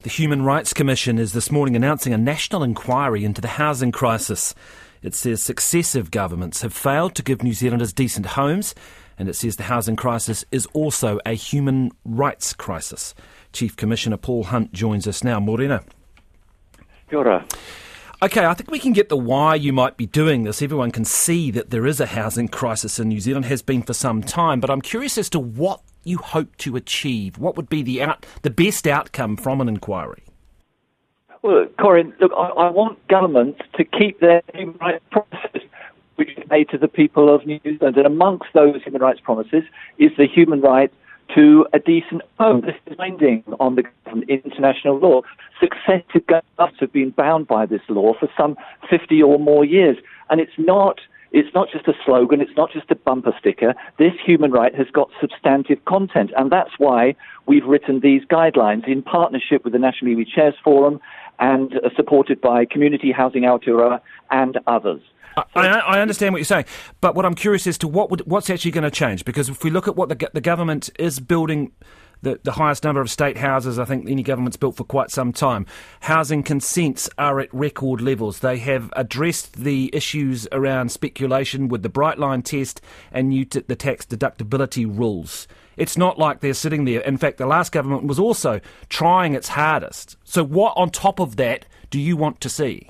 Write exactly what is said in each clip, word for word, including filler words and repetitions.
The Human Rights Commission is this morning announcing a national inquiry into the housing crisis. It says successive governments have failed to give New Zealanders decent homes, and it says the housing crisis is also a human rights crisis. Chief Commissioner Paul Hunt joins us now. Morena. Kia ora. OK, I think we can get the why you might be doing this. Everyone can see that there is a housing crisis in New Zealand, has been for some time, but I'm curious as to what you hope to achieve. What would be the out, the best outcome from an inquiry? Well, Corinne, look, I, I want governments to keep their human rights promises, which is made to the people of New Zealand. And amongst those human rights promises is the human right to a decent home. This is binding on the international law. Successive governments have been bound by this law for some fifty or more years. And it's not It's not just a slogan, it's not just a bumper sticker. This human right has got substantive content, and that's why we've written these guidelines in partnership with the National Iwi Chairs Forum and uh, supported by Community Housing Aotearoa and others. I, I understand what you're saying, but what I'm curious as to what would, what's actually going to change, because if we look at what the, the government is building, the, the highest number of state houses I think any government's built for quite some time. Housing consents are at record levels. They have addressed the issues around speculation with the Bright Line test and new t- the tax deductibility rules. It's not like they're sitting there. In fact, the last government was also trying its hardest. So what on top of that do you want to see?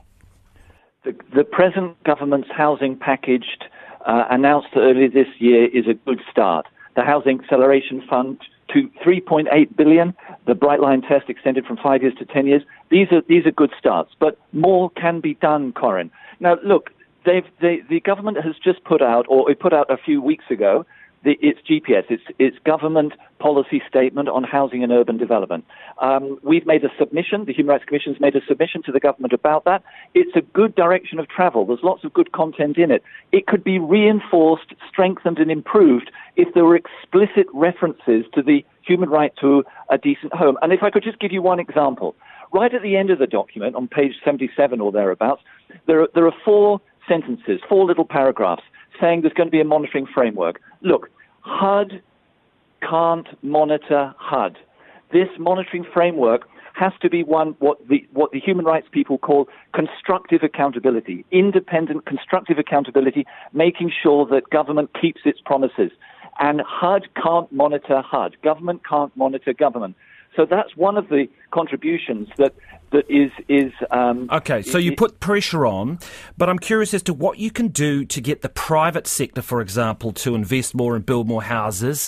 The, the present government's housing package uh, announced earlier this year is a good start. The Housing Acceleration Fund to three point eight billion dollars, the Bright Line test extended from five years to ten years. These are these are good starts, but more can be done, Corinne. Now, look, they've, they, the government has just put out, or it put out a few weeks ago, the, its G P S, its, its government policy statement on housing and urban development. Um, we've made a submission, the Human Rights Commission's made a submission to the government about that. It's a good direction of travel. There's lots of good content in it. It could be reinforced, strengthened and improved if there were explicit references to the human right to a decent home. And if I could just give you one example. Right at the end of the document, on page seventy-seven or thereabouts, there are, there are four sentences, four little paragraphs, saying there's going to be a monitoring framework. Look, H U D can't monitor H U D. This monitoring framework has to be one, what the, what the human rights people call constructive accountability, independent constructive accountability, making sure that government keeps its promises. And H U D can't monitor H U D. Government can't monitor government. So that's one of the contributions that that is is. Um, okay, so you put pressure on, but I'm curious as to what you can do to get the private sector, for example, to invest more and build more houses.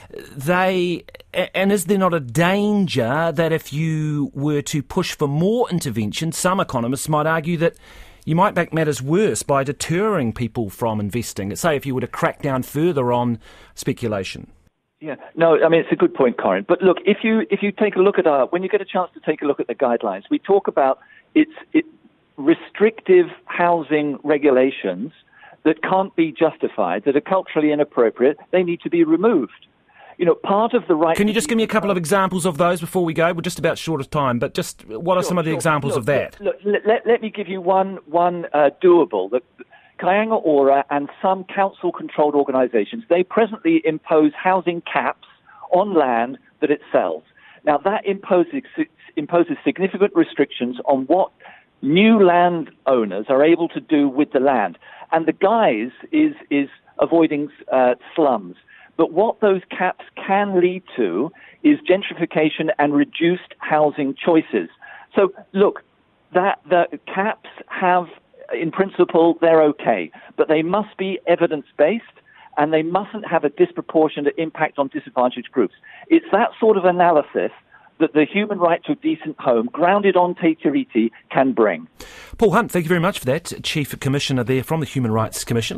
They and is there not a danger that if you were to push for more intervention, some economists might argue that you might make matters worse by deterring people from investing? Say if you were to crack down further on speculation. Yeah, no, I mean, it's a good point, Corinne. But look, if you if you take a look at our, when you get a chance to take a look at the guidelines, we talk about it's it, restrictive housing regulations that can't be justified, that are culturally inappropriate, they need to be removed. You know, part of the right... Can you just give me a couple of examples of those before we go? We're just about short of time, but just what are sure, some of the sure. examples look, of that? Look, look, let, let me give you one, one uh, doable. The, Kāinga Ora and some council-controlled organisations, they presently impose housing caps on land that it sells. Now, that imposes, imposes significant restrictions on what new land owners are able to do with the land. And the guise is, is avoiding uh, slums. But what those caps can lead to is gentrification and reduced housing choices. So, look, that the caps have, in principle, they're okay, but they must be evidence-based and they mustn't have a disproportionate impact on disadvantaged groups. It's that sort of analysis that the human right to a decent home, grounded on Te Tiriti, can bring. Paul Hunt, thank you very much for that. Chief Commissioner there from the Human Rights Commission.